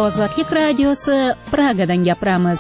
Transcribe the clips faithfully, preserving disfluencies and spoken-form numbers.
Ozodlik radiosi Pragadan gapiramiz.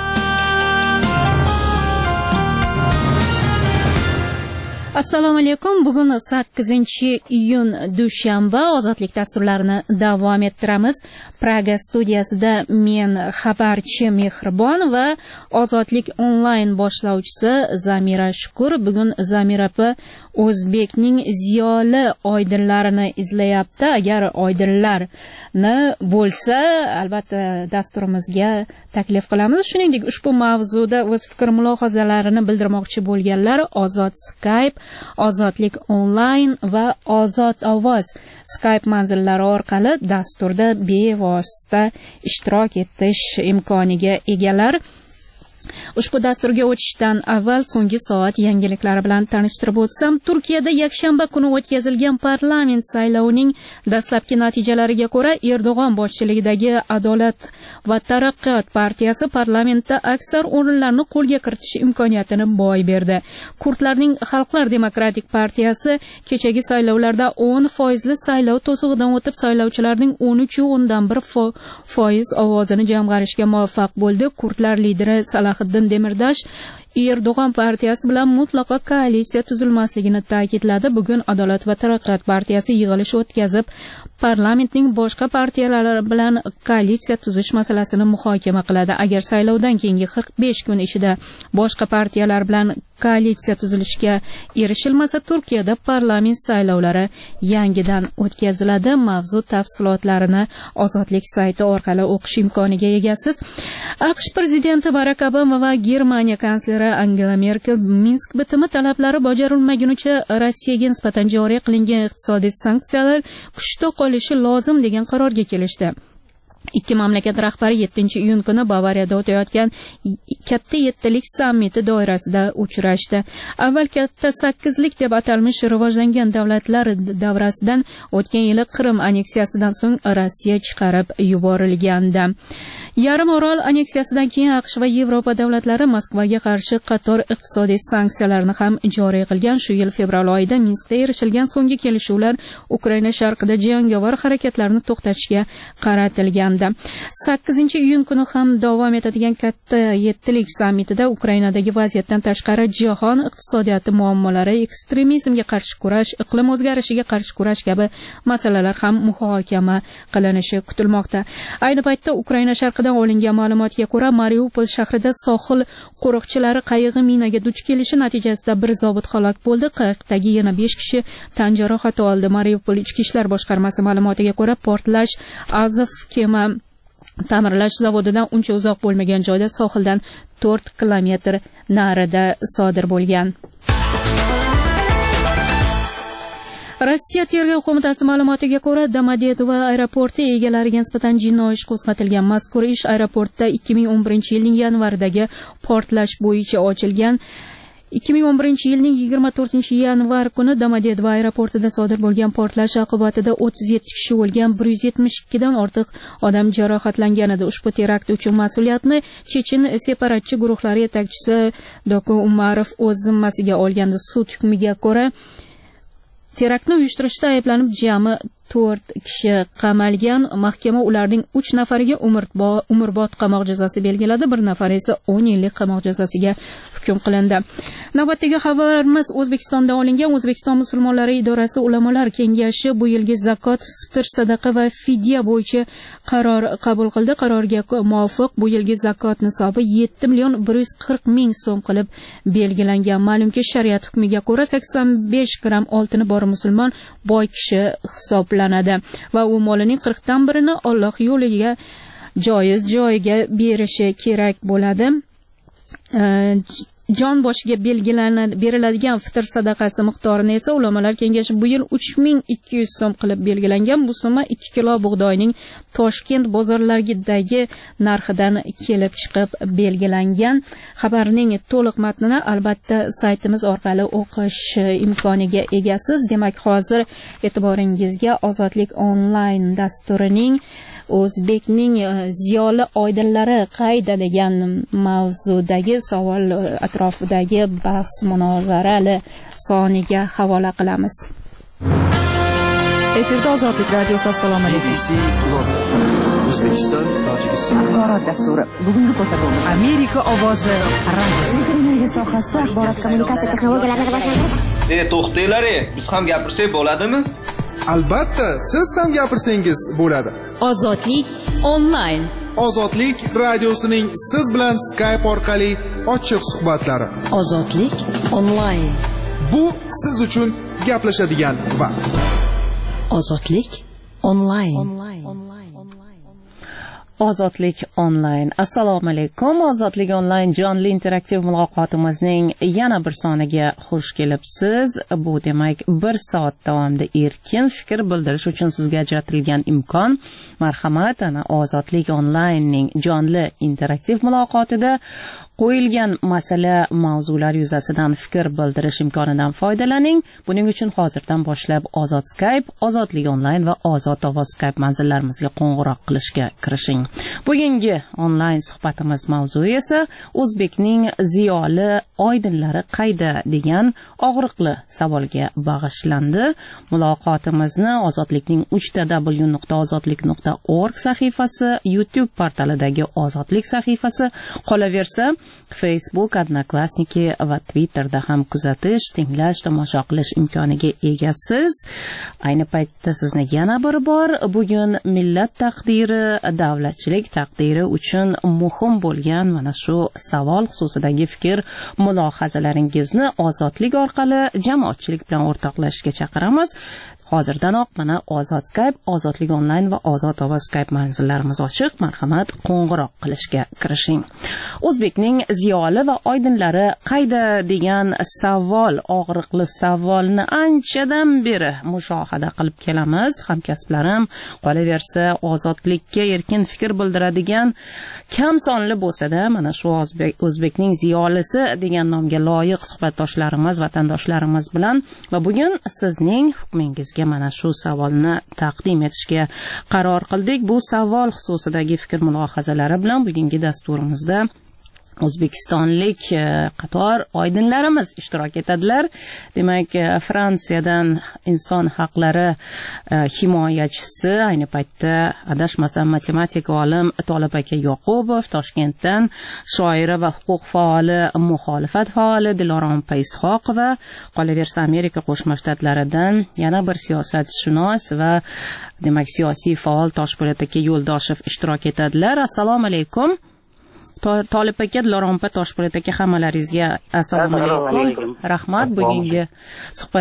Assalomu alaykum. Bugun sakkizinchi iyun dushanba. Ozodlik dasturlarini davom ettiramiz. Praga studiyasida men xabarchi Mehribon va Ozodlik onlayn boshlovchisi Zamira Shukur. Bugun Zamira opa O'zbekning ziyoli oydinlarini izlayapti. Agar oydinlarni bo'lsa, albatta dasturimizga taklif qilamiz. Shuningdek, ushbu mavzuda o'z fikr mulohazalarini bildirmoqchi bo'lganlar Ozod Skype, Ozodlik onlayn va Ozod ovoz Skype manzillari orqali dasturda bevosita ishtirok etish imkoniga egalar. Ushbu dasturga o'tishdan avval so'nggi soat yangiliklari bilan tanishtirib o'tsam, Turkiyada yakshanba kuni o'tkazilgan parlament saylovining dastlabki natijalariga ko'ra Erdo'g'on boshchiligidagi Adolat va taraqqiyot partiyasi parlamentda aksar o'rinlarni qo'lga kiritish imkoniyatini boy berdi. Kurdlarning Xalqlar demokratik partiyasi kechagi saylovlarda o'n foizli saylov to'sig'idan o'tib, saylovchilarning o'n uch o'ndan bir foiz ovozini jamg'arishga muvaffaq bo'ldi. Kurdlar lideri Salahiddin Demirdash Erdo'g'on partiyasi bilan mutlaqo koalitsiya tuzilmasligini ta'kidladi. Bugun Adolat va taraqqiyot partiyasi yig'ilish o'tkazib, parlamentning boshqa partiyalari bilan koalitsiya tuzish masalasini muhokama qiladi. Agar saylovdan keyingi qirq besh kun ichida boshqa partiyalar bilan koalitsiya tuzilishga erishilmasa, Turkiyada parlament saylovlari yangidan o'tkaziladi. Mavzu tafsilotlarini Ozodlik sayti orqali o'qish imkoniga egasiz. AQSh prezidenti Barak Obama va Germaniya kansleri Angela Merkel Minsk bitimi talablari bajarilmagunicha Rossiyaga nisbatan joriy qilingan iqtisodiy sanksiyalar kuchda qolishi lozim degan qarorga kelishdi. Ikki mamlakat rahbari yettinchi iyun kuni Bavariyada o'tayotgan katta yettilik sammiti doirasida uchrashdi. Avval katta sakkizlik deb atalmish rivojlangan davlatlar davrasidan o'tgan yili Qrim anneksiyasidan so'ng Rossiya chiqarib yuborilgandi. Yarim orol anneksiyasidan keyin AQSh va Yevropa davlatlari Moskvaga qarshi qator iqtisodiy sanksiyalarni ham joriy qilgan. Shu yil fevral oyida Minskda erishilgan so'nggi kelishuvlar Ukraina sharqida jangovar harakatlarni to'xtatishga qaratilgandi. sakkizinchi iyun kuni ham davom etadigan katta yettilik sammitida Ukrainadagi vaziyatdan tashqari jahon iqtisodiyoti muammolari, ekstremizmga qarshi kurash, iqlim o'zgarishiga qarshi kurash kabi masalalar ham muhokama qilinishi kutilmoqda. Ayni paytda Ukraina sharqidan olingan ma'lumotga ko'ra, Mariupol shahrida sohil qo'riqchilari qayig'i minaga duch kelishi natijasida bir zobit halok bo'ldi. Qayiqdagi yana besh kishi tan jarohati oldi. Mariupol ichki ishlar boshqarmasi ma'lumotiga ko'ra, portlash Azov kema ta'mirlash zavodidan uncha uzoq bo'lmagan joyda sohildan to'rt kilometr narida sodir bo'lgan. Rossiya tergov qo'mitasi ma'lumotiga ko'ra, Domodedovo aeroporti egalariga nisbatan jinoiy ish qo'zg'atilgan. Mazkur ish aeroportda ikki ming o'n birinchi yilning yanvaridagi portlash bo'yicha ochilgan. ikki ming o'n birinchi yilning yigirma to'rtinchi yanvar kuni Domodedovo aeroportida sodir bo'lgan portlash oqibatida o'ttiz yetti kishi o'lgan, bir yuz yetmish ikki dan ortiq odam jarohatlangan edi. Ushbu terakt uchun mas'uliyatni Chechen separatchi guruhlari yetakchisi Doko Umarov o'z zimmasiga olgandi. Sud hukmiga ko'ra teraktni uyushtirishda ayblanib jami to'rt kishi qamalgan. Mahkama ularning uch nafariga umrbod qamoq jazosi belgiladi, bir nafari esa o'n yillik qamoq jazosiga hukm qilindi. Navbatdagi xabarimiz O'zbekistonda olingan. O'zbekiston musulmonlari idorasi ulamolar kengashi bu yilgi zakot, fitr, sadaqa va fidya bo'yicha qaror qabul qildi. Qarorga muvofiq bu yilgi zakot nisobi yetti million bir yuz qirq ming so'm qilib belgilangan. Ma'lumki, shariat hukmiga ko'ra sakson besh gramm oltini bor musulmon boy kishi hisoblanadi va u molining qirq dan birini Alloh yo'liga joiz joyiga berishi kerak bo'ladi. Jon boshiga belgilanadi beriladigan fitr sadaqasi miqdorini esa ulamolar kengashi bu yil uch ming ikki yuz so'm qilib belgilangan. Bu summa ikki kilo bug'doyning Toshkent bozorlaridagi narxidan kelib chiqib belgilangan. Xabarning to'liq matnini albatta saytimiz orqali o'qish imkoniga egasiz. Demak, hozir e'tiboringizga Ozodlik onlayn dasturining O'zbekning ziyoli oydinlari qayda degan mavzudagi savol atrofidagi bahs munozarali soniga havola qilamiz. Efirda Ozodlik radiosi. Assalomu alaykum. O'zbekiston, Tojikiston axborot dasturi. Bugungi ko'rsatuvimiz Amerika ovozi radio sohasida axborot kommunikatsiya texnologiyalarini rivojlantirish. E, to'xtanglar, biz ham gapirsak bo'ladimi? Albatta, siz ham gapirsangiz bo'ladi. Ozodlik onlayn. Ozodlik radiosining siz bilan Skype orqali ochiq suhbatlari. Ozodlik onlayn. Bu siz uchun gaplashadigan vaqt. Ozodlik onlayn. Ozodlik onlayn. Assalomu alaykum. Ozodlik onlayn jonli interaktiv muloqotimizning yana bir soniga xush kelibsiz. Bu demak bir soat davomida erkin fikr bildirish uchun sizga ajratilgan imkon. Marhamat, ana Ozodlik onlaynning jonli interaktiv muloqotida qo'yilgan masala mavzular yuzasidan fikr bildirish imkonidan foydalaning. Buning uchun hozirdan boshlab Ozod Skype, Ozodlik onlayn va Ozod ovoz Skype manzillarimizga qo'ng'iroq qilishga kirishing. Bugungi onlayn suhbatimiz mavzui esa O'zbekning ziyoli oydinlari qayda degan og'riqli savolga bag'ishlandi. Muloqotimizni Ozodlikning uch w nuqta ozodlik nuqta org sahifasi, YouTube portalidagi Ozodlik sahifasi, qolaversa Facebook, Odnoklassniki va Twitterda ham kuzatish, tinglash, tomosha qilish imkoniga egasiz. Ayni paytda sizni yana bir bor bugun millat taqdiri, davlatchilik taqdiri uchun muhim bo'lgan mana shu savol xususidagi fikr mulohazalaringizni Ozodlik orqali jamoatchilik bilan o'rtoqlashishga chaqiramiz. Hozirdanoq mana Ozod Skype, Ozodlik onlayn va Ozod ovoz Skype manzillarimiz ochiq. Marhamat, qo'ng'iroq qilishga kirishing. O'zbekning ziyoli va oydinlari qayda degan savol, og'riqli savolni anchadan beri mushohada qilib kelamiz. Hamkasblarim, qolaversa ozodlikka erkin fikr bildiradigan kam sonli bo'lsa-da, mana shu O'zbek O'zbekning ziyolisi degan nomga loyiq suhbatdoshlarimiz, vatandoshlarimiz bilan va bugun sizning hukmingizga mana shu savolni taqdim etishga qaror qildik. Bu savol xususidagi fikr mulohazalari bilan bugungi dasturimizda o'zbekistonlik qator oydinlarimiz ishtirok etadilar. Demak, Fransiyadan inson haqlari himoyachisi, ayni paytda adashmasam matematik olim Tolib aka Yoqubov, Toshkentdan shoira va huquq faoli, muxolifat faoli Dilorom Payshoqova, qolaversa Amerika Qo'shma Shtatlaridan yana bir siyosatshunos va demak siyosiy faol Toshpo'lat aka Yo'ldoshev ishtirok etadilar. Assalomu alaykum. Tolib aka, Dilorom Toshpo'lat aka, hammalaringizga assalomu alaykum. Rahmat, bugungi suhbat